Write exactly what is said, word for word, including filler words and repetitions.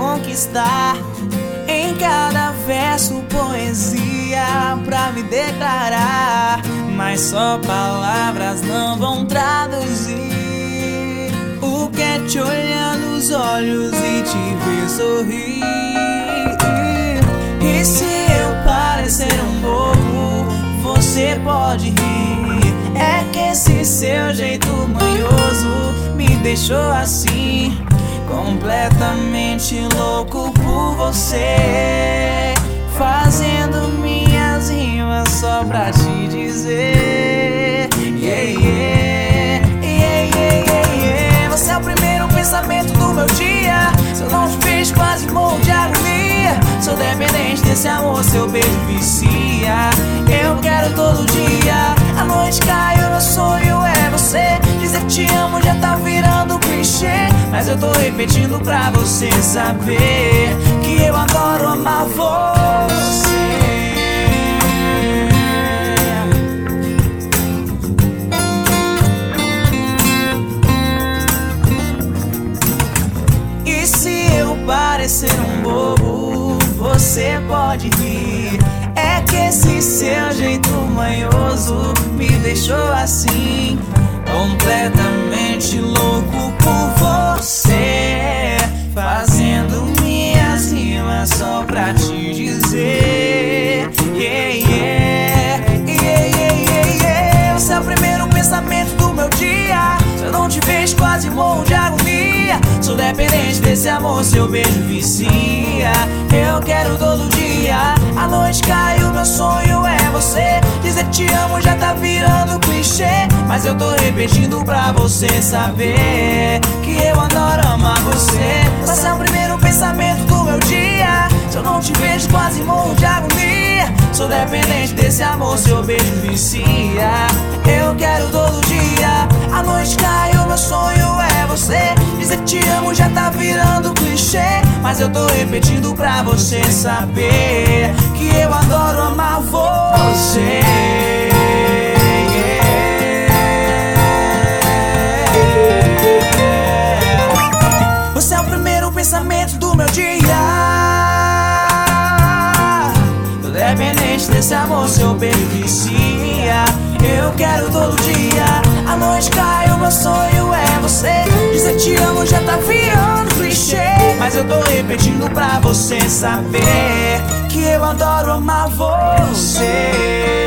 conquistar. Em cada verso poesia pra me declarar, mas só palavras não vão traduzir o que é te olhar nos olhos e te ver sorrir. E se eu parecer um bobo, você pode rir. É que esse seu jeito manhoso me deixou assim, completamente louco por você, fazendo minhas rimas só pra te dizer yeah, yeah, yeah, yeah, yeah, yeah. Você é o primeiro pensamento do meu dia. Se eu não te vejo quase morro de agonia. Sou dependente desse amor, seu beijo vicia. Eu quero todo dia. A noite cai, o meu sonho é você. Dizer te amo já tá virando clichê, mas eu tô repetindo pra você saber que eu adoro amar você. E se eu parecer um bobo, você pode rir. É que esse seu jeito manhoso me deixou assim, completamente louco por você, fazendo minhas rimas só pra te dizer yeah, yeah, yeah, yeah, yeah, yeah. Você é o primeiro pensamento do meu dia. Se eu não te vejo quase morro de agonia. Sou dependente desse amor, seu beijo vicia. Eu quero todo dia. A noite cai, o meu sonho é você. Dizer te amo já tá virando clichê, mas eu tô repetindo pra você saber que eu adoro amar você. Você é o primeiro pensamento do meu dia. Se eu não te vejo quase morro de agonia. Sou dependente desse amor, seu beijo vicia. Eu quero todo dia. A noite cai, o meu sonho é você. Dizer te amo já tá virando clichê, mas eu tô repetindo pra você saber que eu adoro amar você. Você é o primeiro pensamento do meu dia. Tô dependente desse amor, seu beijo vicia. Eu quero todo dia. A noite cai, o meu sonho é você. Dizer te amo já tá virando clichê, mas eu tô repetindo pra você saber que eu adoro amar você.